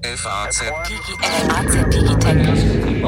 FAZ Digitech.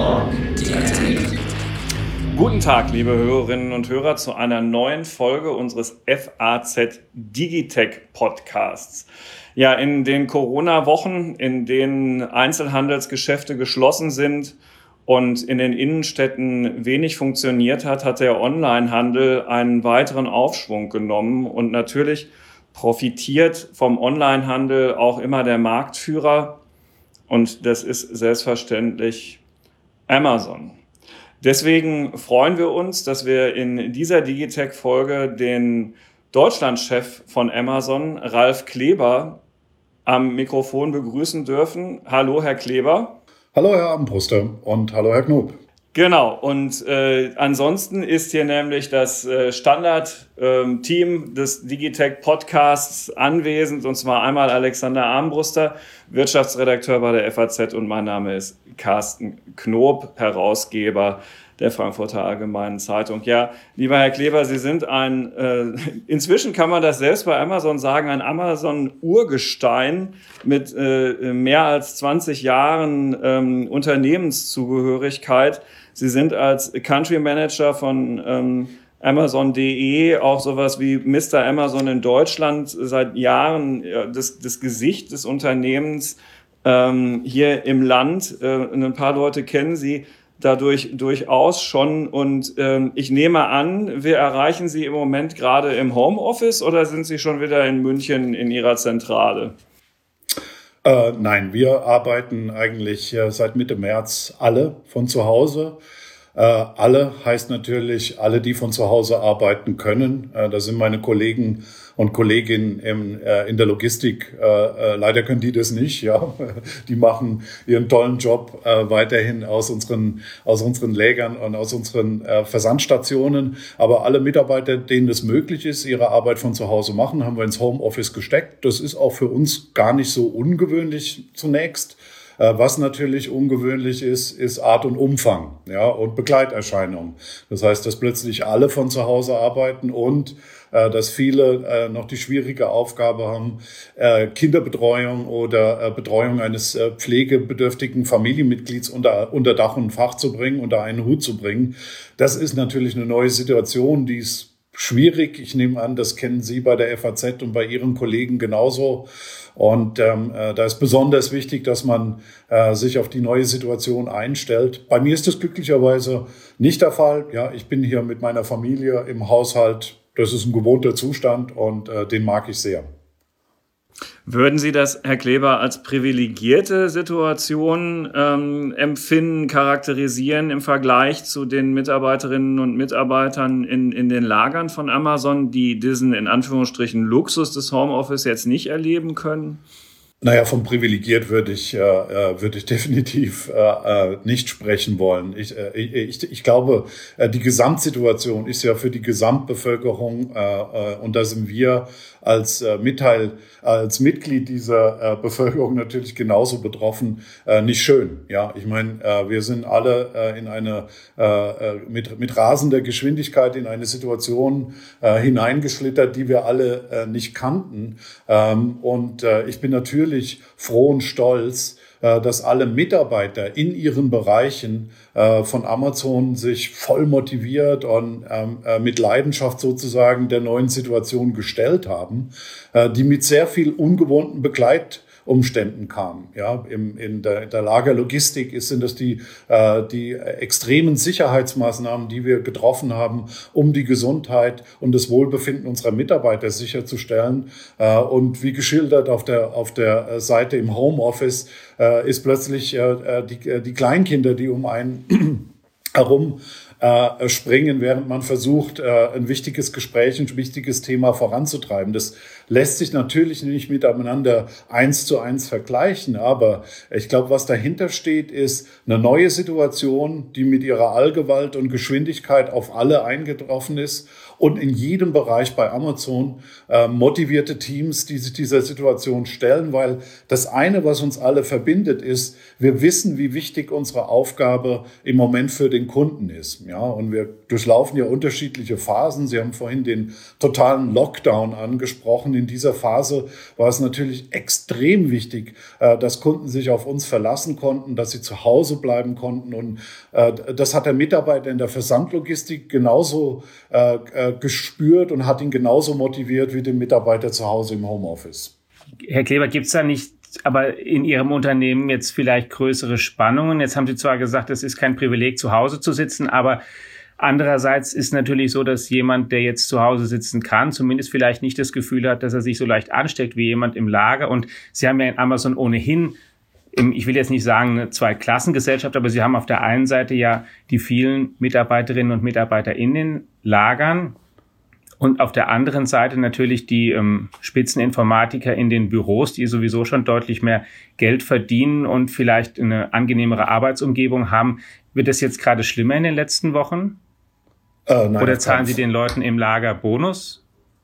Guten Tag, liebe Hörerinnen und Hörer, zu einer neuen Folge unseres FAZ Digitech Podcasts. Ja, in den Corona-Wochen, in denen Einzelhandelsgeschäfte geschlossen sind und in den Innenstädten wenig funktioniert hat, hat der Onlinehandel einen weiteren Aufschwung genommen. Und natürlich profitiert vom Onlinehandel auch immer der Marktführer. Und das ist selbstverständlich Amazon. Deswegen freuen wir uns, dass wir in dieser Digitech-Folge den Deutschlandchef von Amazon, Ralf Kleber, am Mikrofon begrüßen dürfen. Hallo, Herr Kleber. Hallo, Herr Armbruster, und hallo, Herr Knob. Genau, und ansonsten ist hier nämlich das Standard-Team des Digitech-Podcasts anwesend, und zwar einmal Alexander Armbruster, Wirtschaftsredakteur bei der FAZ, und mein Name ist Carsten Knob, Herausgeber der Frankfurter Allgemeinen Zeitung. Ja, lieber Herr Kleber, Sie sind inzwischen kann man das selbst bei Amazon sagen, ein Amazon-Urgestein mit mehr als 20 Jahren Unternehmenszugehörigkeit. Sie sind als Country Manager von Amazon.de auch sowas wie Mr. Amazon in Deutschland seit Jahren das Gesicht des Unternehmens hier im Land. Ein paar Leute kennen Sie dadurch durchaus schon, und ich nehme an, wir erreichen Sie im Moment gerade im Homeoffice, oder sind Sie schon wieder in München in Ihrer Zentrale? Nein, wir arbeiten eigentlich seit Mitte März alle von zu Hause. Alle heißt natürlich alle, die von zu Hause arbeiten können. Da sind meine Kollegen und Kolleginnen in der Logistik. Leider können die das nicht. Ja, die machen ihren tollen Job weiterhin aus unseren Lägern und aus unseren Versandstationen. Aber alle Mitarbeiter, denen es möglich ist, ihre Arbeit von zu Hause machen, haben wir ins Homeoffice gesteckt. Das ist auch für uns gar nicht so ungewöhnlich zunächst. Was natürlich ungewöhnlich ist Art und Umfang, ja, und Begleiterscheinungen. Das heißt, dass plötzlich alle von zu Hause arbeiten und dass viele noch die schwierige Aufgabe haben, Kinderbetreuung oder Betreuung eines pflegebedürftigen Familienmitglieds unter Dach und Fach zu bringen, unter einen Hut zu bringen. Das ist natürlich eine neue Situation, die ist schwierig. Ich nehme an, das kennen Sie bei der FAZ und bei Ihren Kollegen genauso. Und da ist besonders wichtig, dass man sich auf die neue Situation einstellt. Bei mir ist das glücklicherweise nicht der Fall. Ja, ich bin hier mit meiner Familie im Haushalt. Das ist ein gewohnter Zustand, und den mag ich sehr. Würden Sie das, Herr Kleber, als privilegierte Situation empfinden, charakterisieren im Vergleich zu den Mitarbeiterinnen und Mitarbeitern in den Lagern von Amazon, die diesen in Anführungsstrichen Luxus des Homeoffice jetzt nicht erleben können? Naja, vom privilegiert würde ich definitiv nicht sprechen wollen. Ich glaube, die Gesamtsituation ist ja für die Gesamtbevölkerung, und da sind wir als Mitglied dieser Bevölkerung natürlich genauso betroffen, nicht schön. Ja, ich meine, wir sind alle in eine mit rasender Geschwindigkeit in eine Situation hineingeschlittert, die wir alle nicht kannten. Und ich bin natürlich froh und stolz, dass alle Mitarbeiter in ihren Bereichen von Amazon sich voll motiviert und mit Leidenschaft sozusagen der neuen Situation gestellt haben, die mit sehr viel ungewohnten Begleitumständen kamen. Ja, in der Lagerlogistik sind das die extremen Sicherheitsmaßnahmen, die wir getroffen haben, um die Gesundheit und das Wohlbefinden unserer Mitarbeiter sicherzustellen. Und wie geschildert auf der Seite im Homeoffice ist plötzlich die Kleinkinder, die um einen herum springen, während man versucht, ein wichtiges Gespräch, ein wichtiges Thema voranzutreiben. Das lässt sich natürlich nicht miteinander 1:1 vergleichen, aber ich glaube, was dahinter steht, ist eine neue Situation, die mit ihrer Allgewalt und Geschwindigkeit auf alle eingetroffen ist, und in jedem Bereich bei Amazon motivierte Teams, die sich dieser Situation stellen, weil das eine, was uns alle verbindet, ist, wir wissen, wie wichtig unsere Aufgabe im Moment für den Kunden ist. Ja, und wir durchlaufen ja unterschiedliche Phasen. Sie haben vorhin den totalen Lockdown angesprochen. In dieser Phase war es natürlich extrem wichtig, dass Kunden sich auf uns verlassen konnten, dass sie zu Hause bleiben konnten. Und das hat der Mitarbeiter in der Versandlogistik genauso gespürt und hat ihn genauso motiviert wie den Mitarbeiter zu Hause im Homeoffice. Herr Kleber, gibt es da nicht aber in Ihrem Unternehmen jetzt vielleicht größere Spannungen? Jetzt haben Sie zwar gesagt, es ist kein Privileg, zu Hause zu sitzen, aber andererseits ist natürlich so, dass jemand, der jetzt zu Hause sitzen kann, zumindest vielleicht nicht das Gefühl hat, dass er sich so leicht ansteckt wie jemand im Lager. Und Sie haben ja in Amazon ohnehin, ich will jetzt nicht sagen eine Zweiklassengesellschaft, aber Sie haben auf der einen Seite ja die vielen Mitarbeiterinnen und Mitarbeiter in den Lagern, und auf der anderen Seite natürlich die Spitzeninformatiker in den Büros, die sowieso schon deutlich mehr Geld verdienen und vielleicht eine angenehmere Arbeitsumgebung haben. Wird das jetzt gerade schlimmer in den letzten Wochen? Nein, oder zahlen Sie den Leuten im Lager Bonus?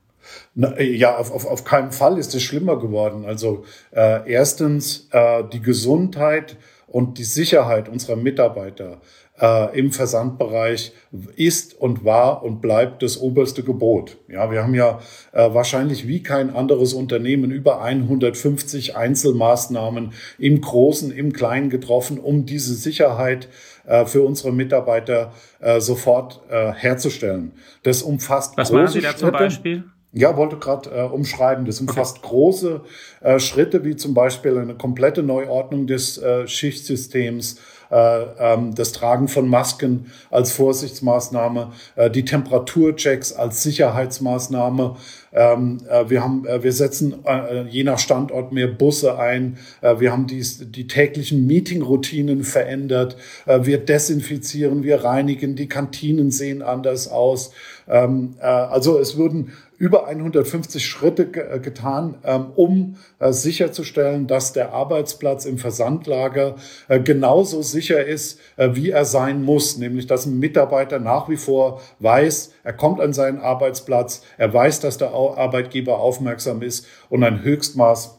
Ja, auf keinen Fall ist es schlimmer geworden. Also erstens die Gesundheit und die Sicherheit unserer Mitarbeiter im Versandbereich ist und war und bleibt das oberste Gebot. Ja, wir haben ja wahrscheinlich wie kein anderes Unternehmen über 150 Einzelmaßnahmen im Großen, im Kleinen getroffen, um diese Sicherheit für unsere Mitarbeiter sofort herzustellen. Das umfasst Was machen Sie da zum Beispiel? Ja, wollte gerade umschreiben. Das umfasst große Schritte, wie zum Beispiel eine komplette Neuordnung des Schichtsystems, das Tragen von Masken als Vorsichtsmaßnahme, die Temperaturchecks als Sicherheitsmaßnahme. Wir setzen je nach Standort mehr Busse ein. Wir haben die täglichen Meetingroutinen verändert. Wir desinfizieren, wir reinigen. Die Kantinen sehen anders aus. Also es wurden über 150 Schritte getan, um sicherzustellen, dass der Arbeitsplatz im Versandlager genauso sicher ist, wie er sein muss. Nämlich, dass ein Mitarbeiter nach wie vor weiß, er kommt an seinen Arbeitsplatz, er weiß, dass der Arbeitgeber aufmerksam ist und ein Höchstmaß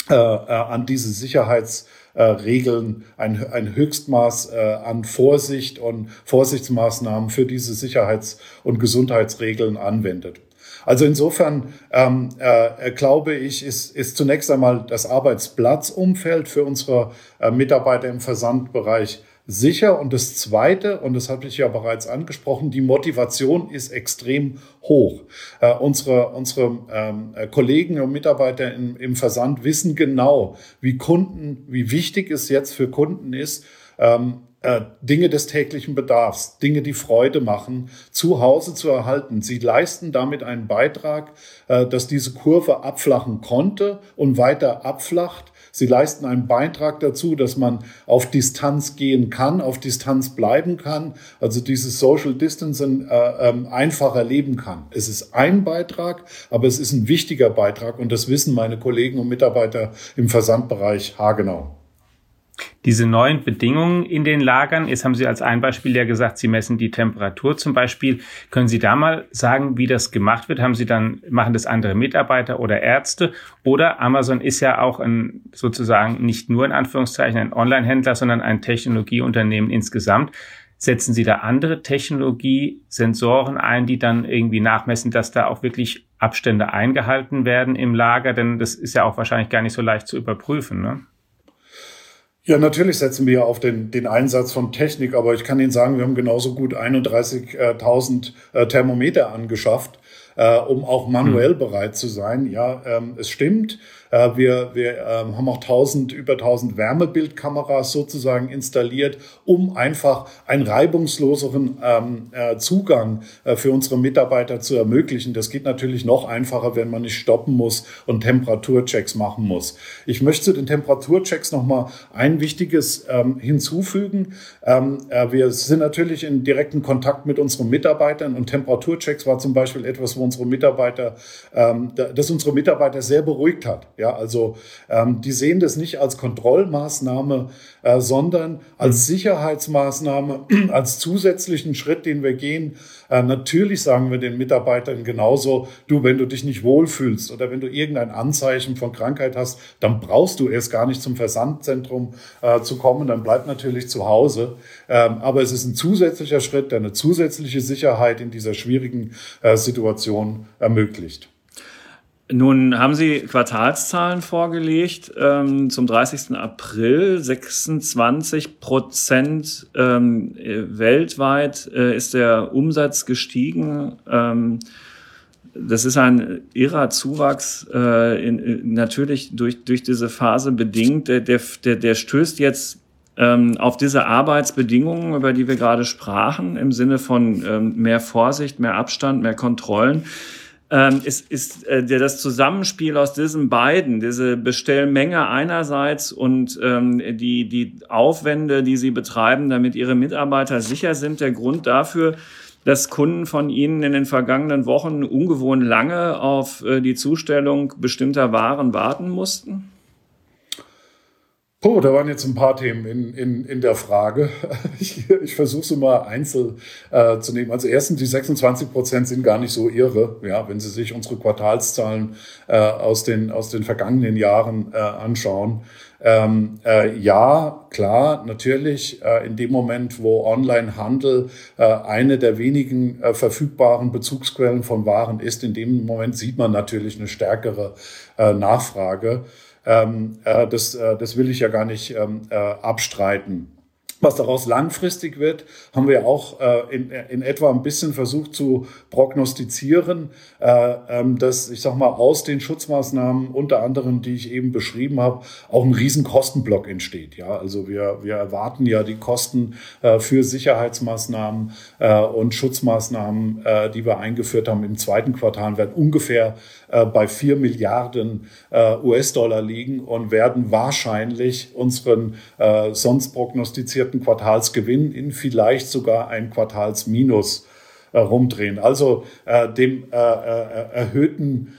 an diese Sicherheitsregeln, ein Höchstmaß an Vorsicht und Vorsichtsmaßnahmen für diese Sicherheits- und Gesundheitsregeln anwendet. Also insofern glaube ich, ist zunächst einmal das Arbeitsplatzumfeld für unsere Mitarbeiter im Versandbereich sicher. Und das Zweite, und das habe ich ja bereits angesprochen, die Motivation ist extrem hoch. Unsere Kollegen und Mitarbeiter im Versand wissen genau, wie wichtig es jetzt für Kunden ist, Dinge des täglichen Bedarfs, Dinge, die Freude machen, zu Hause zu erhalten. Sie leisten damit einen Beitrag, dass diese Kurve abflachen konnte und weiter abflacht. Sie leisten einen Beitrag dazu, dass man auf Distanz gehen kann, auf Distanz bleiben kann, also dieses Social Distancing einfach erleben kann. Es ist ein Beitrag, aber es ist ein wichtiger Beitrag und das wissen meine Kollegen und Mitarbeiter im Versandbereich haargenau. Diese neuen Bedingungen in den Lagern, jetzt haben Sie als ein Beispiel ja gesagt, Sie messen die Temperatur zum Beispiel. Können Sie da mal sagen, wie das gemacht wird? Machen das andere Mitarbeiter oder Ärzte? Oder Amazon ist ja auch sozusagen nicht nur in Anführungszeichen ein Online-Händler, sondern ein Technologieunternehmen insgesamt. Setzen Sie da andere Technologie-Sensoren ein, die dann irgendwie nachmessen, dass da auch wirklich Abstände eingehalten werden im Lager? Denn das ist ja auch wahrscheinlich gar nicht so leicht zu überprüfen, ne? Ja, natürlich setzen wir auf den Einsatz von Technik, aber ich kann Ihnen sagen, wir haben genauso gut 31.000 Thermometer angeschafft, um auch manuell bereit zu sein. Ja, es stimmt. Wir haben auch über 1000 Wärmebildkameras sozusagen installiert, um einfach einen reibungsloseren Zugang für unsere Mitarbeiter zu ermöglichen. Das geht natürlich noch einfacher, wenn man nicht stoppen muss und Temperaturchecks machen muss. Ich möchte zu den Temperaturchecks noch mal ein wichtiges hinzufügen. Wir sind natürlich in direkten Kontakt mit unseren Mitarbeitern und Temperaturchecks war zum Beispiel etwas, wo unsere Mitarbeiter sehr beruhigt hat. Ja, also die sehen das nicht als Kontrollmaßnahme, sondern als Sicherheitsmaßnahme, als zusätzlichen Schritt, den wir gehen. Natürlich sagen wir den Mitarbeitern genauso, du, wenn du dich nicht wohlfühlst oder wenn du irgendein Anzeichen von Krankheit hast, dann brauchst du erst gar nicht zum Versandzentrum zu kommen, dann bleib natürlich zu Hause. Aber es ist ein zusätzlicher Schritt, der eine zusätzliche Sicherheit in dieser schwierigen Situation ermöglicht. Nun haben Sie Quartalszahlen vorgelegt zum 30. April. 26% weltweit ist der Umsatz gestiegen. Das ist ein irrer Zuwachs, natürlich durch diese Phase bedingt. Der stößt jetzt auf diese Arbeitsbedingungen, über die wir gerade sprachen, im Sinne von mehr Vorsicht, mehr Abstand, mehr Kontrollen. Ist das Zusammenspiel aus diesen beiden, diese Bestellmenge einerseits und die Aufwände, die Sie betreiben, damit Ihre Mitarbeiter sicher sind, der Grund dafür, dass Kunden von Ihnen in den vergangenen Wochen ungewohnt lange auf die Zustellung bestimmter Waren warten mussten? Da waren jetzt ein paar Themen in der Frage. Ich versuche sie mal einzeln zu nehmen. Also erstens, die 26% sind gar nicht so irre, ja, wenn Sie sich unsere Quartalszahlen aus den vergangenen Jahren anschauen. Ja, klar, natürlich, in dem Moment, wo Onlinehandel eine der wenigen verfügbaren Bezugsquellen von Waren ist, in dem Moment sieht man natürlich eine stärkere Nachfrage. Das will ich ja gar nicht abstreiten. Was daraus langfristig wird, haben wir auch in etwa ein bisschen versucht zu prognostizieren, dass, ich sag mal, aus den Schutzmaßnahmen, unter anderem, die ich eben beschrieben habe, auch ein riesen Kostenblock entsteht. Ja, also wir erwarten ja die Kosten für Sicherheitsmaßnahmen und Schutzmaßnahmen, die wir eingeführt haben im zweiten Quartal, werden ungefähr bei 4 Milliarden US-Dollar liegen und werden wahrscheinlich unseren sonst prognostizierten Quartalsgewinn in vielleicht sogar ein Quartalsminus rumdrehen. Also dem erhöhten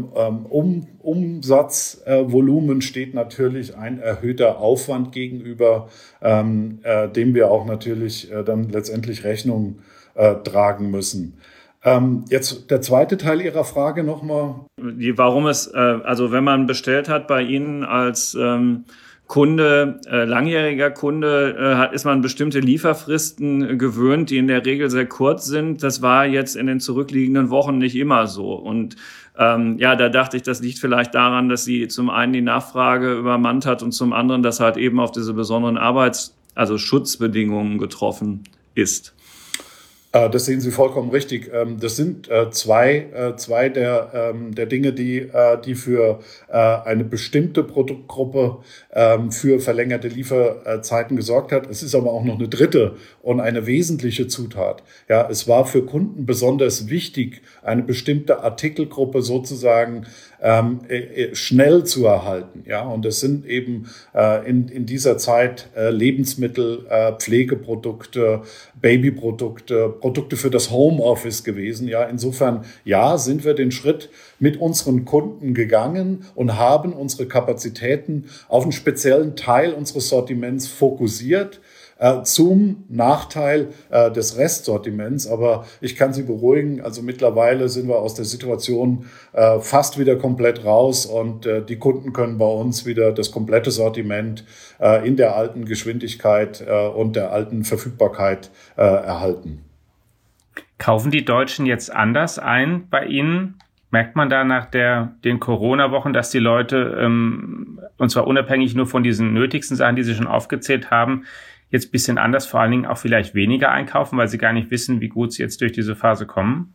Umsatzvolumen steht natürlich ein erhöhter Aufwand gegenüber, dem wir auch natürlich dann letztendlich Rechnung tragen müssen. Jetzt der zweite Teil Ihrer Frage nochmal. Warum es, also wenn man bestellt hat bei Ihnen als Kunde, langjähriger Kunde, ist man bestimmte Lieferfristen gewöhnt, die in der Regel sehr kurz sind. Das war jetzt in den zurückliegenden Wochen nicht immer so. Und da dachte ich, das liegt vielleicht daran, dass sie zum einen die Nachfrage übermannt hat und zum anderen, dass halt eben auf diese besonderen Schutzbedingungen getroffen ist. Das sehen Sie vollkommen richtig. Das sind zwei der Dinge, die für eine bestimmte Produktgruppe für verlängerte Lieferzeiten gesorgt hat. Es ist aber auch noch eine dritte und eine wesentliche Zutat. Ja, es war für Kunden besonders wichtig, eine bestimmte Artikelgruppe sozusagen schnell zu erhalten. Ja, und es sind eben in dieser Zeit Lebensmittel, Pflegeprodukte, Babyprodukte, Produkte für das Homeoffice gewesen. Ja, insofern, ja, sind wir den Schritt mit unseren Kunden gegangen und haben unsere Kapazitäten auf einen speziellen Teil unseres Sortiments fokussiert, zum Nachteil des Restsortiments. Aber ich kann Sie beruhigen, also mittlerweile sind wir aus der Situation fast wieder komplett raus und die Kunden können bei uns wieder das komplette Sortiment in der alten Geschwindigkeit und der alten Verfügbarkeit erhalten. Kaufen die Deutschen jetzt anders ein bei Ihnen? Merkt man da nach den Corona-Wochen, dass die Leute, und zwar unabhängig nur von diesen nötigsten Sachen, die Sie schon aufgezählt haben, jetzt ein bisschen anders, vor allen Dingen auch vielleicht weniger einkaufen, weil sie gar nicht wissen, wie gut sie jetzt durch diese Phase kommen?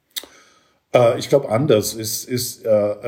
Ich glaube, anders ist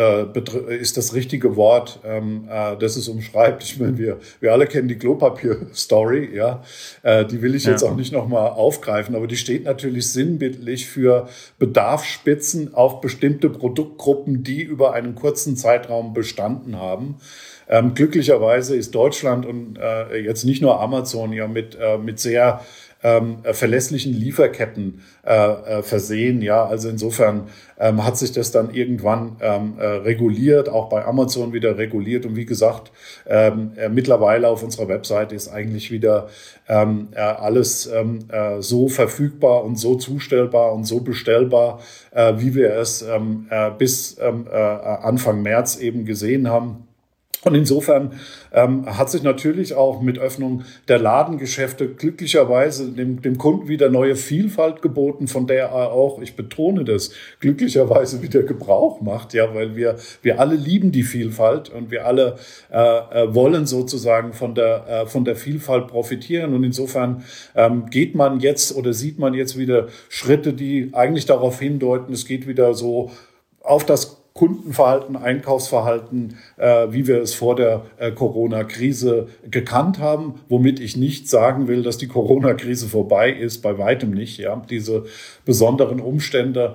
das richtige Wort, das es umschreibt. Ich meine, wir alle kennen die Klopapier-Story, ja. Die will ich jetzt auch nicht nochmal aufgreifen, aber die steht natürlich sinnbildlich für Bedarfsspitzen auf bestimmte Produktgruppen, die über einen kurzen Zeitraum bestanden haben. Glücklicherweise ist Deutschland und jetzt nicht nur Amazon ja mit sehr verlässlichen Lieferketten versehen. Ja, also insofern hat sich das dann irgendwann reguliert, auch bei Amazon wieder reguliert. Und wie gesagt, mittlerweile auf unserer Webseite ist eigentlich wieder alles so verfügbar und so zustellbar und so bestellbar, wie wir es bis Anfang März eben gesehen haben. Und insofern hat sich natürlich auch mit Öffnung der Ladengeschäfte glücklicherweise dem Kunden wieder neue Vielfalt geboten, von der er auch, ich betone das, glücklicherweise wieder Gebrauch macht, ja, weil wir alle lieben die Vielfalt und wir alle wollen sozusagen von der Vielfalt profitieren. Und insofern geht man jetzt oder sieht man jetzt wieder Schritte, die eigentlich darauf hindeuten, es geht wieder so auf das Kundenverhalten, Einkaufsverhalten, wie wir es vor der Corona-Krise gekannt haben, womit ich nicht sagen will, dass die Corona-Krise vorbei ist, bei weitem nicht. Ja, diese besonderen Umstände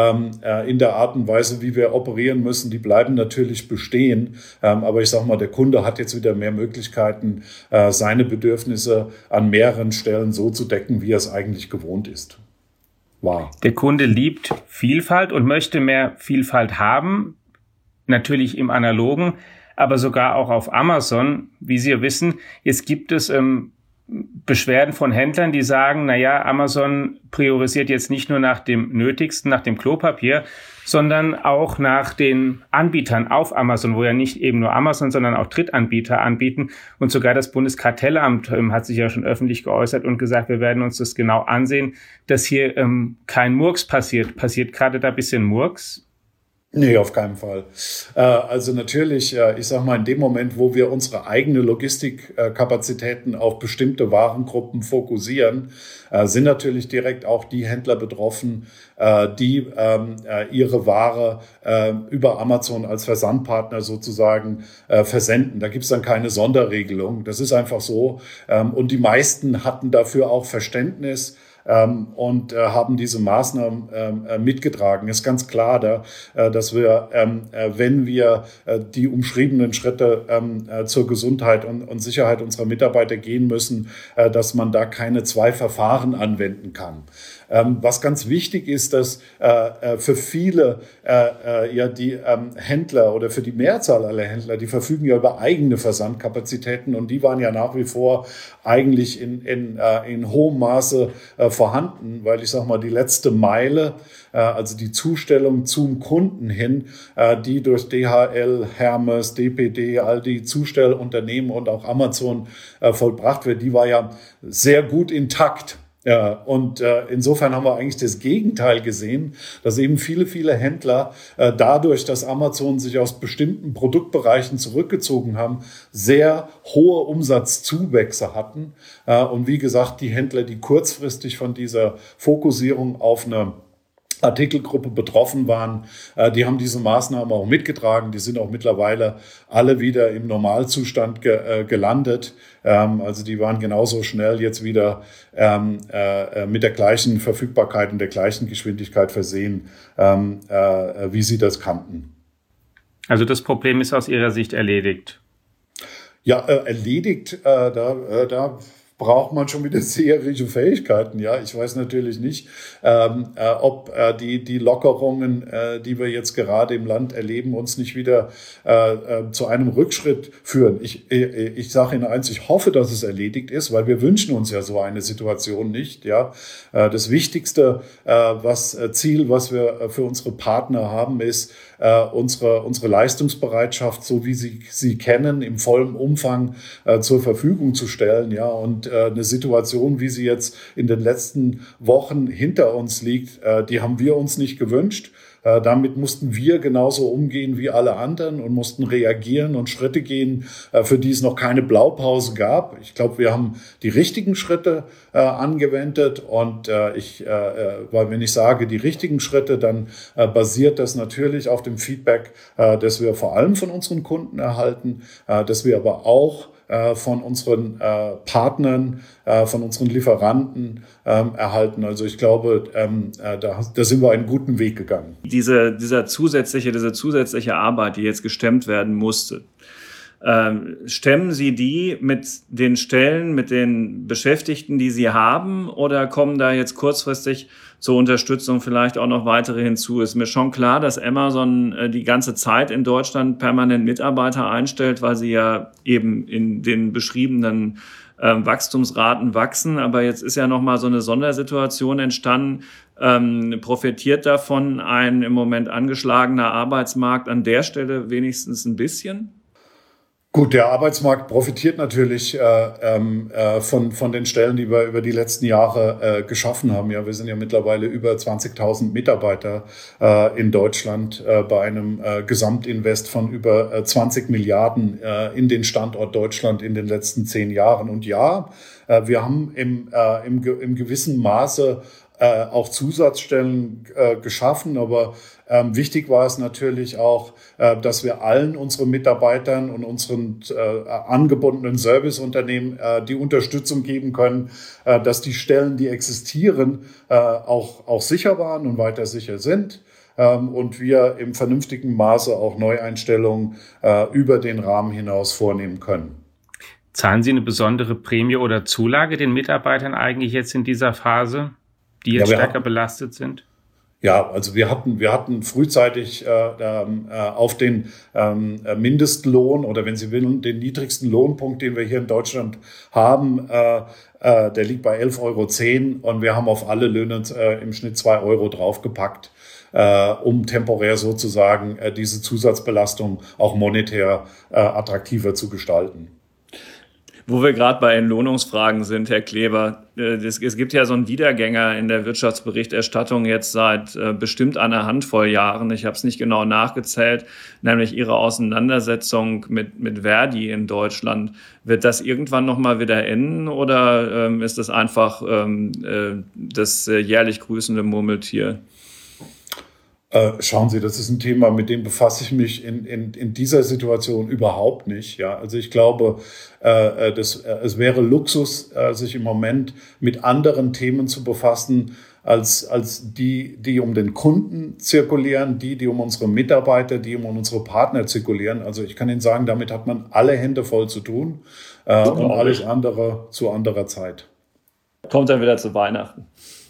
in der Art und Weise, wie wir operieren müssen, die bleiben natürlich bestehen. Aber ich sage mal, der Kunde hat jetzt wieder mehr Möglichkeiten, seine Bedürfnisse an mehreren Stellen so zu decken, wie er es eigentlich gewohnt ist. Wow. Der Kunde liebt Vielfalt und möchte mehr Vielfalt haben, natürlich im Analogen, aber sogar auch auf Amazon. Wie Sie ja wissen, jetzt gibt es Beschwerden von Händlern, die sagen, Amazon priorisiert jetzt nicht nur nach dem Nötigsten, nach dem Klopapier, sondern auch nach den Anbietern auf Amazon, wo ja nicht eben nur Amazon, sondern auch Drittanbieter anbieten. Und sogar das Bundeskartellamt hat sich ja schon öffentlich geäußert und gesagt, wir werden uns das genau ansehen, dass hier kein Murks passiert. Passiert gerade da ein bisschen Murks? Nee, auf keinen Fall. Also natürlich, ich sag mal, in dem Moment, wo wir unsere eigene Logistikkapazitäten auf bestimmte Warengruppen fokussieren, sind natürlich direkt auch die Händler betroffen, die ihre Ware über Amazon als Versandpartner sozusagen versenden. Da gibt's dann keine Sonderregelung. Das ist einfach so. Und die meisten hatten dafür auch Verständnis. Und haben diese Maßnahmen mitgetragen. Ist ganz klar, dass wir, wenn wir die umschriebenen Schritte zur Gesundheit und Sicherheit unserer Mitarbeiter gehen müssen, dass man da keine zwei Verfahren anwenden kann. Was ganz wichtig ist, dass für viele die Händler oder für die Mehrzahl aller Händler, die verfügen ja über eigene Versandkapazitäten und die waren ja nach wie vor eigentlich in hohem Maße vorhanden, weil ich sag mal, die letzte Meile, also die Zustellung zum Kunden hin, die durch DHL, Hermes, DPD, all die Zustellunternehmen und auch Amazon vollbracht wird, die war ja sehr gut intakt. Ja, und insofern haben wir eigentlich das Gegenteil gesehen, dass eben viele Händler dadurch, dass Amazon sich aus bestimmten Produktbereichen zurückgezogen haben, sehr hohe Umsatzzuwächse hatten. Und wie gesagt, die Händler, die kurzfristig von dieser Fokussierung auf eine Artikelgruppe betroffen waren, die haben diese Maßnahmen auch mitgetragen. Die sind auch mittlerweile alle wieder im Normalzustand gelandet. Also die waren genauso schnell jetzt wieder mit der gleichen Verfügbarkeit und der gleichen Geschwindigkeit versehen, wie sie das kannten. Also das Problem ist aus Ihrer Sicht erledigt? Ja, erledigt, da braucht man schon wieder seherische Fähigkeiten. Ja, ich weiß natürlich nicht, ob die Lockerungen, die wir jetzt gerade im Land erleben, uns nicht wieder zu einem Rückschritt führen. Ich sage Ihnen eins, ich hoffe, dass es erledigt ist, weil wir wünschen uns ja so eine Situation nicht. Ja, das wichtigste Ziel, was wir für unsere Partner haben, ist unsere Leistungsbereitschaft, so wie sie kennen, im vollen Umfang zur Verfügung zu stellen. Ja, und eine Situation, wie sie jetzt in den letzten Wochen hinter uns liegt, die haben wir uns nicht gewünscht. Damit mussten wir genauso umgehen wie alle anderen und mussten reagieren und Schritte gehen, für die es noch keine Blaupause gab. Ich glaube, wir haben die richtigen Schritte angewendet und weil wenn ich sage die richtigen Schritte, dann basiert das natürlich auf dem Feedback, das wir vor allem von unseren Kunden erhalten, dass wir aber auch von unseren Partnern, von unseren Lieferanten erhalten. Also ich glaube, da sind wir einen guten Weg gegangen. Diese zusätzliche Arbeit, die jetzt gestemmt werden musste, Stemmen Sie die mit den Stellen, mit den Beschäftigten, die Sie haben, oder kommen da jetzt kurzfristig zur Unterstützung vielleicht auch noch weitere hinzu? Ist mir schon klar, dass Amazon die ganze Zeit in Deutschland permanent Mitarbeiter einstellt, weil sie ja eben in den beschriebenen Wachstumsraten wachsen. Aber jetzt ist ja nochmal so eine Sondersituation entstanden. Profitiert davon ein im Moment angeschlagener Arbeitsmarkt an der Stelle wenigstens ein bisschen? Gut, der Arbeitsmarkt profitiert natürlich von den Stellen, die wir über die letzten Jahre geschaffen haben. Ja, wir sind ja mittlerweile über 20.000 Mitarbeiter in Deutschland bei einem Gesamtinvest von über 20 Milliarden in den Standort Deutschland in den letzten 10 Jahren. Und ja, wir haben im gewissen Maße auch Zusatzstellen geschaffen, aber wichtig war es natürlich auch, dass wir allen unseren Mitarbeitern und unseren angebundenen Serviceunternehmen die Unterstützung geben können, dass die Stellen, die existieren, auch sicher waren und weiter sicher sind. Und wir im vernünftigen Maße auch Neueinstellungen über den Rahmen hinaus vornehmen können. Zahlen Sie eine besondere Prämie oder Zulage den Mitarbeitern eigentlich jetzt in dieser Phase, die jetzt stärker belastet sind? Ja, also wir hatten frühzeitig auf den Mindestlohn oder wenn Sie wollen, den niedrigsten Lohnpunkt, den wir hier in Deutschland haben, der liegt bei 11,10 € und wir haben auf alle Löhne im Schnitt 2 € draufgepackt, um temporär sozusagen diese Zusatzbelastung auch monetär attraktiver zu gestalten. Wo wir gerade bei Entlohnungsfragen sind, Herr Kleber, es gibt ja so einen Wiedergänger in der Wirtschaftsberichterstattung jetzt seit bestimmt einer Handvoll Jahren. Ich habe es nicht genau nachgezählt, nämlich Ihre Auseinandersetzung mit Verdi in Deutschland. Wird das irgendwann nochmal wieder enden oder ist das einfach das jährlich grüßende Murmeltier? Schauen Sie, das ist ein Thema, mit dem befasse ich mich in dieser Situation überhaupt nicht. Ja, also ich glaube, es wäre Luxus, sich im Moment mit anderen Themen zu befassen, als die um den Kunden zirkulieren, die um unsere Mitarbeiter, die um unsere Partner zirkulieren. Also ich kann Ihnen sagen, damit hat man alle Hände voll zu tun und alles andere zu anderer Zeit. Kommt dann wieder zu Weihnachten.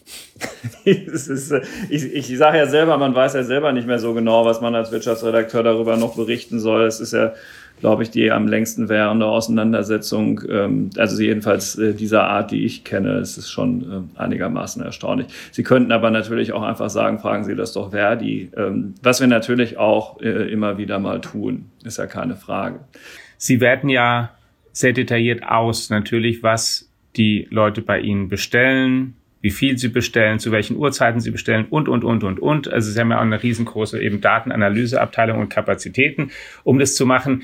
Ich sage ja selber, man weiß ja selber nicht mehr so genau, was man als Wirtschaftsredakteur darüber noch berichten soll. Es ist ja, glaube ich, die am längsten währende Auseinandersetzung, also jedenfalls dieser Art, die ich kenne. Es ist schon einigermaßen erstaunlich. Sie könnten aber natürlich auch einfach sagen, fragen Sie das doch Verdi, was wir natürlich auch immer wieder mal tun, ist ja keine Frage. Sie werten ja sehr detailliert aus, natürlich, was die Leute bei Ihnen bestellen, wie viel sie bestellen, zu welchen Uhrzeiten sie bestellen und. Also sie haben ja auch eine riesengroße eben Datenanalyseabteilung und Kapazitäten, um das zu machen.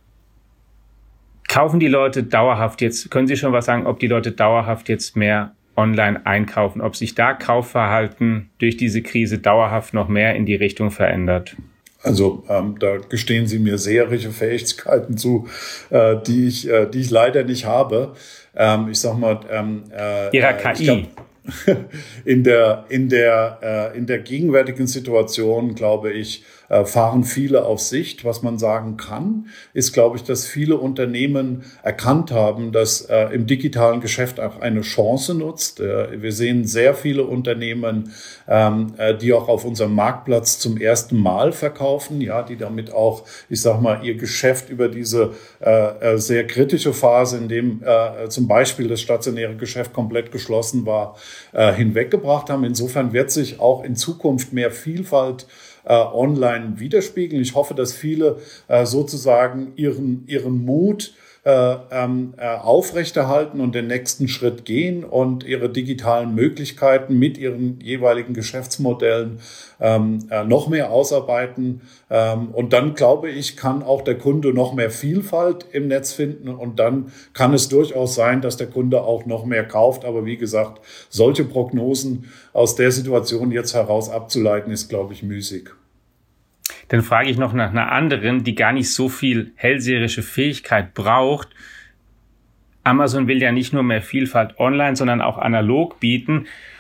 Kaufen die Leute dauerhaft jetzt, können Sie schon was sagen, ob die Leute dauerhaft jetzt mehr online einkaufen, ob sich da Kaufverhalten durch diese Krise dauerhaft noch mehr in die Richtung verändert? Also da gestehen Sie mir seherische Fähigkeiten zu, die ich leider nicht habe. Ich sag mal, Ihrer KI. In der gegenwärtigen Situation, glaube ich, fahren viele auf Sicht. Was man sagen kann, ist, glaube ich, dass viele Unternehmen erkannt haben, dass im digitalen Geschäft auch eine Chance nutzt. Wir sehen sehr viele Unternehmen, die auch auf unserem Marktplatz zum ersten Mal verkaufen, ja, die damit auch, ich sag mal, ihr Geschäft über diese sehr kritische Phase, in dem zum Beispiel das stationäre Geschäft komplett geschlossen war, hinweggebracht haben. Insofern wird sich auch in Zukunft mehr Vielfalt online widerspiegeln. Ich hoffe, dass viele sozusagen ihren Mut aufrechterhalten und den nächsten Schritt gehen und ihre digitalen Möglichkeiten mit ihren jeweiligen Geschäftsmodellen noch mehr ausarbeiten. Und dann, glaube ich, kann auch der Kunde noch mehr Vielfalt im Netz finden und dann kann es durchaus sein, dass der Kunde auch noch mehr kauft. Aber wie gesagt, solche Prognosen aus der Situation jetzt heraus abzuleiten, ist, glaube ich, müßig. Dann frage ich noch nach einer anderen, die gar nicht so viel hellseherische Fähigkeit braucht. Amazon will ja nicht nur mehr Vielfalt online, sondern auch analog bieten.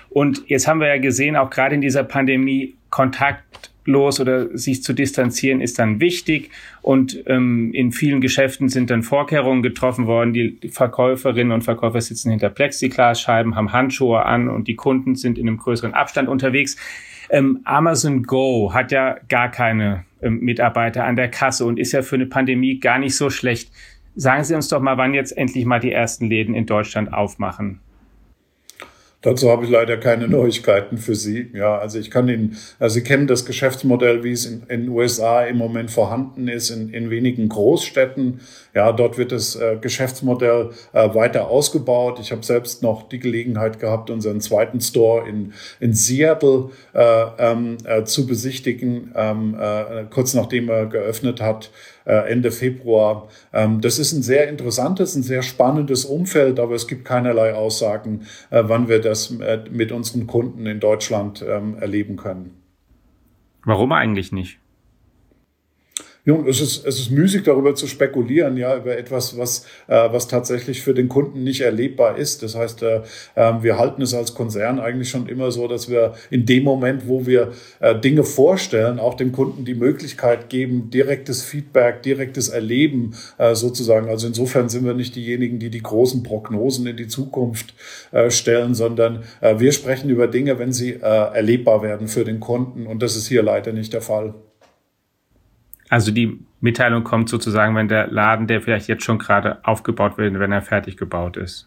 Und jetzt haben wir ja gesehen, auch gerade in dieser Pandemie, kontaktlos oder sich zu distanzieren ist dann wichtig. Und in vielen Geschäften sind dann Vorkehrungen getroffen worden. Die Verkäuferinnen und Verkäufer sitzen hinter Plexiglasscheiben, haben Handschuhe an und die Kunden sind in einem größeren Abstand unterwegs. Amazon Go hat ja gar keine Mitarbeiter an der Kasse und ist ja für eine Pandemie gar nicht so schlecht. Sagen Sie uns doch mal, wann jetzt endlich mal die ersten Läden in Deutschland aufmachen. Dazu habe ich leider keine Neuigkeiten für Sie. Ja, also ich kann Ihnen, Sie kennen das Geschäftsmodell, wie es in den USA im Moment vorhanden ist, in wenigen Großstädten. Ja, dort wird das Geschäftsmodell weiter ausgebaut. Ich habe selbst noch die Gelegenheit gehabt, unseren zweiten Store in Seattle zu besichtigen, kurz nachdem er geöffnet hat. Ende Februar. Das ist ein sehr interessantes, ein sehr spannendes Umfeld, aber es gibt keinerlei Aussagen, wann wir das mit unseren Kunden in Deutschland erleben können. Warum eigentlich nicht? Nun, es ist müßig, darüber zu spekulieren, ja, über etwas, was tatsächlich für den Kunden nicht erlebbar ist. Das heißt, wir halten es als Konzern eigentlich schon immer so, dass wir in dem Moment, wo wir Dinge vorstellen, auch dem Kunden die Möglichkeit geben, direktes Feedback, direktes Erleben sozusagen. Also insofern sind wir nicht diejenigen, die großen Prognosen in die Zukunft stellen, sondern wir sprechen über Dinge, wenn sie erlebbar werden für den Kunden. Und das ist hier leider nicht der Fall. Also die Mitteilung kommt sozusagen, wenn der Laden, der vielleicht jetzt schon gerade aufgebaut wird, wenn er fertig gebaut ist.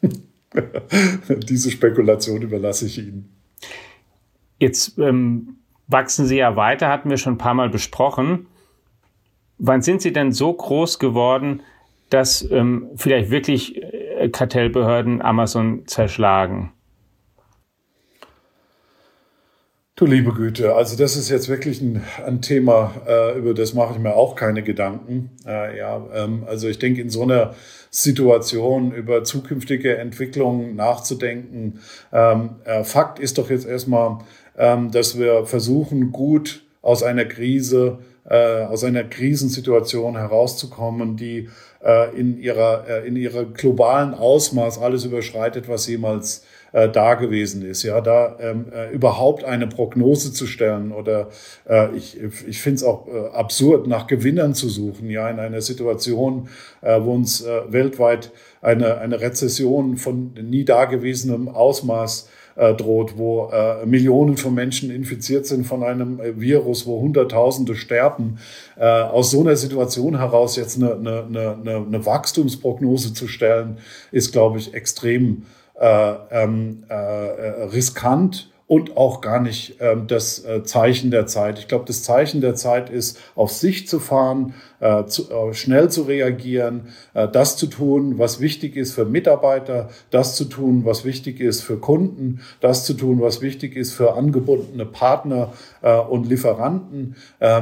Diese Spekulation überlasse ich Ihnen. Jetzt wachsen Sie ja weiter, hatten wir schon ein paar Mal besprochen. Wann sind Sie denn so groß geworden, dass vielleicht wirklich Kartellbehörden Amazon zerschlagen? Du liebe Güte, also das ist jetzt wirklich ein Thema, über das mache ich mir auch keine Gedanken. Also ich denke, in so einer Situation über zukünftige Entwicklungen nachzudenken. Fakt ist doch jetzt erstmal, dass wir versuchen, gut aus einer Krisensituation herauszukommen, die in ihrer globalen Ausmaß alles überschreitet, was jemals da gewesen ist. Ja, da überhaupt eine Prognose zu stellen oder ich finde es auch absurd, nach Gewinnern zu suchen. Ja, in einer Situation, wo uns weltweit eine Rezession von nie dagewesenem Ausmaß droht, wo Millionen von Menschen infiziert sind von einem Virus, wo Hunderttausende sterben. Aus so einer Situation heraus jetzt eine Wachstumsprognose zu stellen, ist, glaube ich, extrem riskant und auch gar nicht das Zeichen der Zeit. Ich glaube, das Zeichen der Zeit ist, auf sich zu fahren, schnell zu reagieren, das zu tun, was wichtig ist für Mitarbeiter, das zu tun, was wichtig ist für Kunden, das zu tun, was wichtig ist für angebundene Partner und Lieferanten.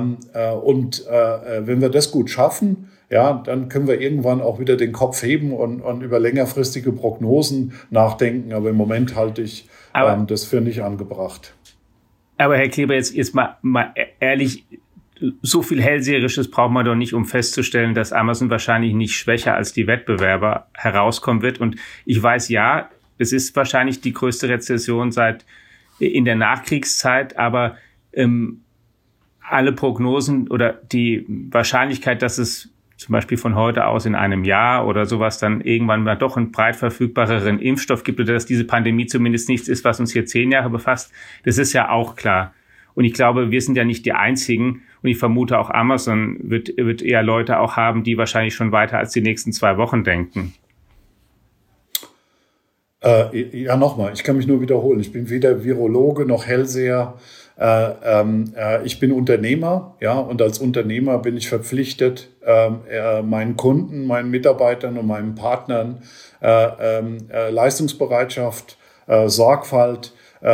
Wenn wir das gut schaffen, ja, dann können wir irgendwann auch wieder den Kopf heben und über längerfristige Prognosen nachdenken. Aber im Moment halte ich das für nicht angebracht. Aber Herr Kleber, jetzt mal ehrlich, so viel Hellseherisches braucht man doch nicht, um festzustellen, dass Amazon wahrscheinlich nicht schwächer als die Wettbewerber herauskommen wird. Und ich weiß, ja, es ist wahrscheinlich die größte Rezession seit in der Nachkriegszeit, aber alle Prognosen oder die Wahrscheinlichkeit, dass es zum Beispiel von heute aus in einem Jahr oder sowas dann irgendwann mal doch einen breit verfügbareren Impfstoff gibt oder dass diese Pandemie zumindest nichts ist, was uns hier 10 Jahre befasst, das ist ja auch klar. Und ich glaube, wir sind ja nicht die Einzigen und ich vermute auch Amazon wird eher Leute auch haben, die wahrscheinlich schon weiter als die nächsten 2 Wochen denken. Nochmal, ich kann mich nur wiederholen. Ich bin weder Virologe noch Hellseher. Ich bin Unternehmer, ja, und als Unternehmer bin ich verpflichtet, meinen Kunden, meinen Mitarbeitern und meinen Partnern Leistungsbereitschaft, Sorgfalt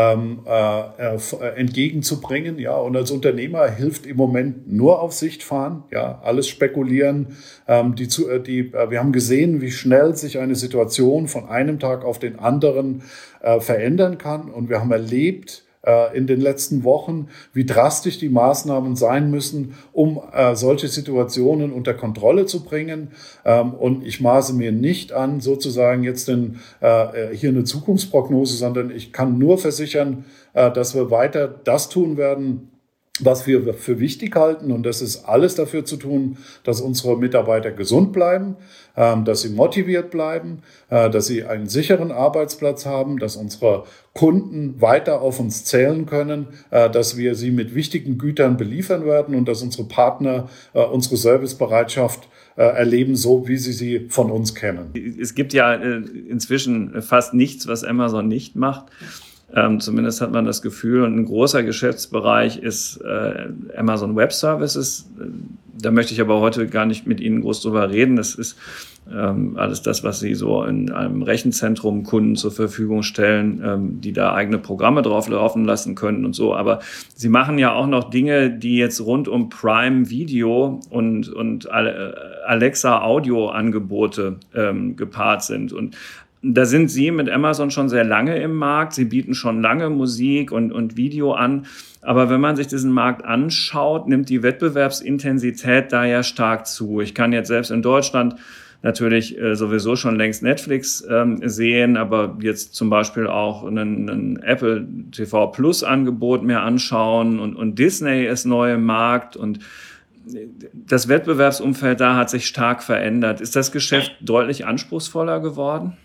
entgegenzubringen, ja, und als Unternehmer hilft im Moment nur auf Sicht fahren, ja, alles spekulieren. Wir haben gesehen, wie schnell sich eine Situation von einem Tag auf den anderen verändern kann, und wir haben erlebt, in den letzten Wochen, wie drastisch die Maßnahmen sein müssen, um solche Situationen unter Kontrolle zu bringen. Und ich maße mir nicht an, sozusagen jetzt hier eine Zukunftsprognose, sondern ich kann nur versichern, dass wir weiter das tun werden, was wir für wichtig halten. Und das ist alles dafür zu tun, dass unsere Mitarbeiter gesund bleiben, dass sie motiviert bleiben, dass sie einen sicheren Arbeitsplatz haben, dass unsere Kunden weiter auf uns zählen können, dass wir sie mit wichtigen Gütern beliefern werden und dass unsere Partner unsere Servicebereitschaft erleben, so wie sie von uns kennen. Es gibt ja inzwischen fast nichts, was Amazon nicht macht. Zumindest hat man das Gefühl, und ein großer Geschäftsbereich ist Amazon Web Services. Da möchte ich aber heute gar nicht mit Ihnen groß drüber reden. Das ist alles das, was Sie so in einem Rechenzentrum Kunden zur Verfügung stellen, die da eigene Programme drauf laufen lassen können und so. Aber Sie machen ja auch noch Dinge, die jetzt rund um Prime Video und Alexa Audio Angebote gepaart sind. Und da sind Sie mit Amazon schon sehr lange im Markt. Sie bieten schon lange Musik und Video an. Aber wenn man sich diesen Markt anschaut, nimmt die Wettbewerbsintensität da ja stark zu. Ich kann jetzt selbst in Deutschland natürlich sowieso schon längst Netflix sehen, aber jetzt zum Beispiel auch ein Apple TV Plus Angebot mir anschauen und Disney ist neu im Markt und das Wettbewerbsumfeld da hat sich stark verändert. Ist das Geschäft deutlich anspruchsvoller geworden?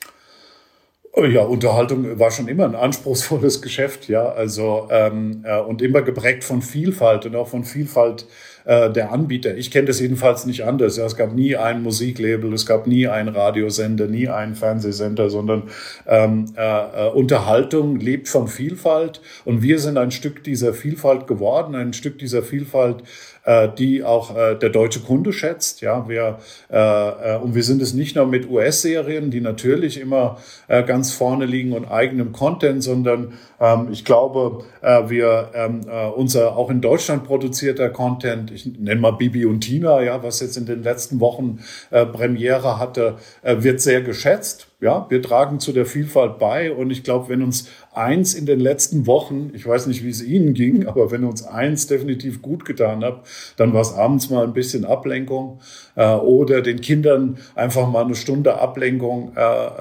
Ja, Unterhaltung war schon immer ein anspruchsvolles Geschäft, ja, also und immer geprägt von Vielfalt und auch von Vielfalt der Anbieter. Ich kenne das jedenfalls nicht anders. Ja, es gab nie ein Musiklabel, es gab nie einen Radiosender, nie einen Fernsehsender, sondern Unterhaltung lebt von Vielfalt und wir sind ein Stück dieser Vielfalt geworden, ein Stück dieser Vielfalt, die auch der deutsche Kunde schätzt. Ja, und wir sind es nicht nur mit US-Serien, die natürlich immer ganz vorne liegen und eigenem Content, sondern ich glaube, unser auch in Deutschland produzierter Content, ich nenne mal Bibi und Tina, ja, was jetzt in den letzten Wochen Premiere hatte, wird sehr geschätzt. Ja, wir tragen zu der Vielfalt bei und ich glaube, wenn uns eins in den letzten Wochen, ich weiß nicht, wie es Ihnen ging, aber wenn uns eins definitiv gut getan hat, dann war es abends mal ein bisschen Ablenkung oder den Kindern einfach mal eine Stunde Ablenkung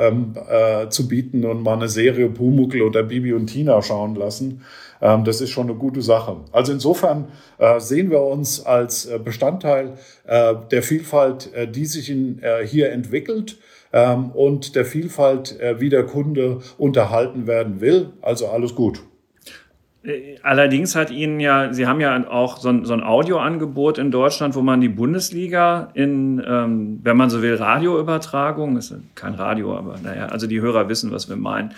zu bieten und mal eine Serie Pumuckl oder Bibi und Tina schauen lassen. Das ist schon eine gute Sache. Also insofern sehen wir uns als Bestandteil der Vielfalt, die sich hier entwickelt. Und der Vielfalt, wie der Kunde unterhalten werden will. Also alles gut. Allerdings Sie haben ja auch so ein Audioangebot in Deutschland, wo man die Bundesliga wenn man so will, Radioübertragung, ist kein Radio, aber naja, also die Hörer wissen, was wir meinen,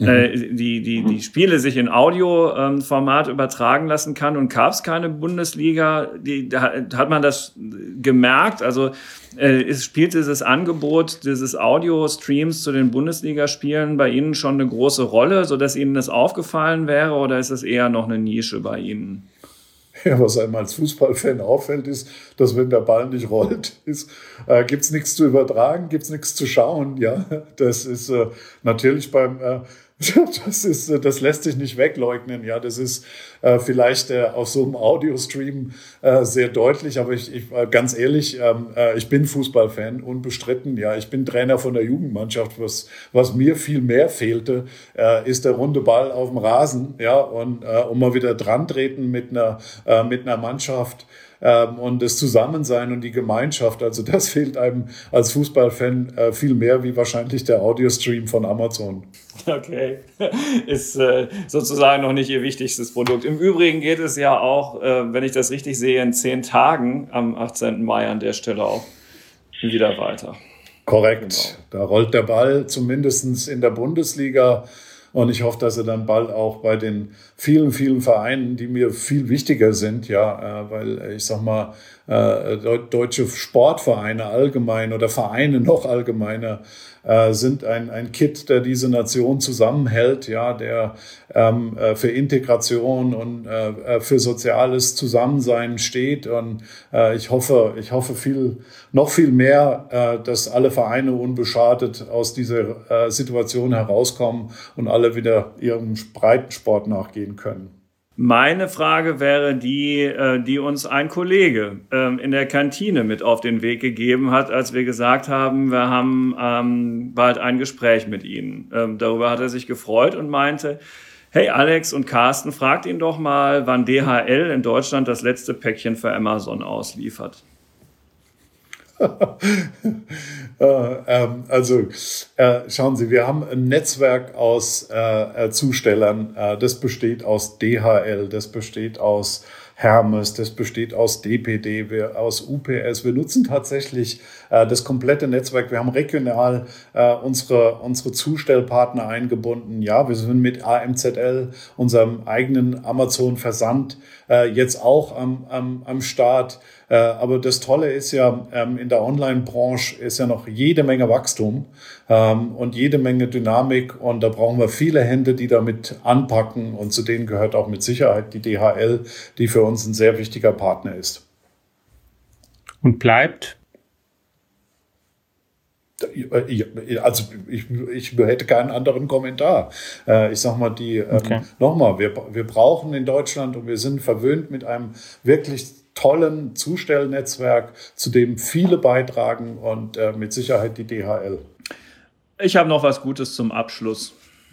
die Spiele sich in Audioformat übertragen lassen kann und gab es keine Bundesliga, da hat man das gemerkt, also es spielt dieses Angebot dieses Audio-Streams zu den Bundesligaspielen bei Ihnen schon eine große Rolle, sodass Ihnen das aufgefallen wäre, oder ist es eher noch eine Nische bei Ihnen? Ja, was einem als Fußballfan auffällt, ist, dass wenn der Ball nicht rollt, gibt's nichts zu übertragen, gibt's nichts zu schauen. Ja, das ist natürlich das lässt sich nicht wegleugnen. Ja, das ist vielleicht auf so einem Audiostream sehr deutlich. Aber ich ganz ehrlich, ich bin Fußballfan, unbestritten. Ja, ich bin Trainer von der Jugendmannschaft. Was mir viel mehr fehlte, ist der runde Ball auf dem Rasen. Ja, und mal wieder dran treten mit einer Mannschaft. Und das Zusammensein und die Gemeinschaft, also das fehlt einem als Fußballfan viel mehr wie wahrscheinlich der Audiostream von Amazon. Okay, ist sozusagen noch nicht Ihr wichtigstes Produkt. Im Übrigen geht es ja auch, wenn ich das richtig sehe, in 10 Tagen am 18. Mai an der Stelle auch wieder weiter. Korrekt, genau. Da rollt der Ball zumindest in der Bundesliga. Und ich hoffe, dass er dann bald auch bei den vielen, vielen Vereinen, die mir viel wichtiger sind, ja, weil ich sag mal, deutsche Sportvereine allgemein oder Vereine noch allgemeiner sind ein Kit, der diese Nation zusammenhält, ja, der für Integration und für soziales Zusammensein steht. Und ich hoffe noch viel mehr, dass alle Vereine unbeschadet aus dieser Situation herauskommen und alle wieder ihrem Breitensport nachgehen können. Meine Frage wäre die uns ein Kollege in der Kantine mit auf den Weg gegeben hat, als wir gesagt haben, wir haben bald ein Gespräch mit Ihnen. Darüber hat er sich gefreut und meinte, hey Alex und Carsten, fragt ihn doch mal, wann DHL in Deutschland das letzte Päckchen für Amazon ausliefert. Schauen Sie, wir haben ein Netzwerk aus Zustellern. Das besteht aus DHL, das besteht aus Hermes, das besteht aus DPD, aus UPS. Wir nutzen tatsächlich das komplette Netzwerk. Wir haben regional unsere Zustellpartner eingebunden. Ja, wir sind mit AMZL, unserem eigenen Amazon-Versand, jetzt auch am Start. Aber das Tolle ist ja, in der Online-Branche ist ja noch jede Menge Wachstum und jede Menge Dynamik. Und da brauchen wir viele Hände, die damit anpacken. Und zu denen gehört auch mit Sicherheit die DHL, die für uns ein sehr wichtiger Partner ist. Und bleibt? Also ich hätte keinen anderen Kommentar. Ich sag mal, nochmal, wir brauchen in Deutschland und wir sind verwöhnt mit einem wirklich tollen Zustellnetzwerk, zu dem viele beitragen und mit Sicherheit die DHL. Ich habe noch was Gutes zum Abschluss.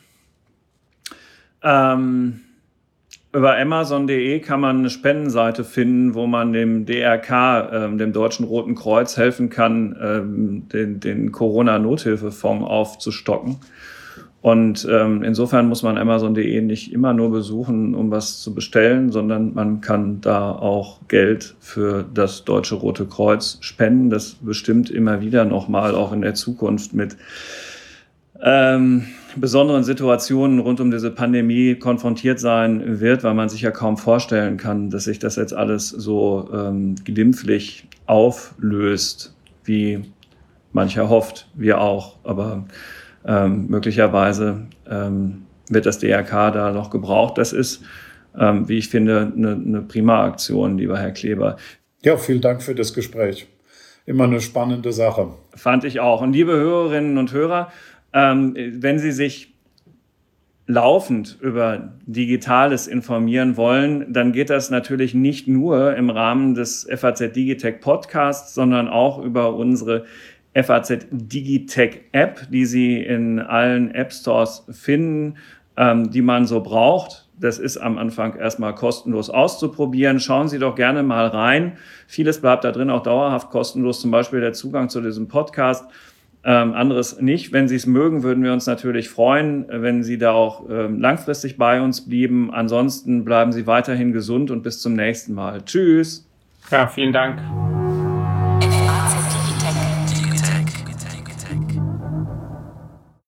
Über Amazon.de kann man eine Spendenseite finden, wo man dem DRK, dem Deutschen Roten Kreuz, helfen kann, den Corona-Nothilfefonds aufzustocken. Und insofern muss man Amazon.de nicht immer nur besuchen, um was zu bestellen, sondern man kann da auch Geld für das Deutsche Rote Kreuz spenden. Das bestimmt immer wieder nochmal auch in der Zukunft mit besonderen Situationen rund um diese Pandemie konfrontiert sein wird, weil man sich ja kaum vorstellen kann, dass sich das jetzt alles so glimpflich auflöst, wie mancher hofft, wir auch. Aber möglicherweise wird das DRK da noch gebraucht. Das ist, wie ich finde, eine prima Aktion, lieber Herr Kleber. Ja, vielen Dank für das Gespräch. Immer eine spannende Sache. Fand ich auch. Und liebe Hörerinnen und Hörer, wenn Sie sich laufend über Digitales informieren wollen, dann geht das natürlich nicht nur im Rahmen des FAZ Digitech Podcasts, sondern auch über unsere FAZ Digitech App, die Sie in allen App Stores finden, die man so braucht. Das ist am Anfang erstmal kostenlos auszuprobieren. Schauen Sie doch gerne mal rein. Vieles bleibt da drin auch dauerhaft kostenlos, zum Beispiel der Zugang zu diesem Podcast. Anderes nicht. Wenn Sie es mögen, würden wir uns natürlich freuen, wenn Sie da auch langfristig bei uns blieben. Ansonsten bleiben Sie weiterhin gesund und bis zum nächsten Mal. Tschüss. Ja, vielen Dank.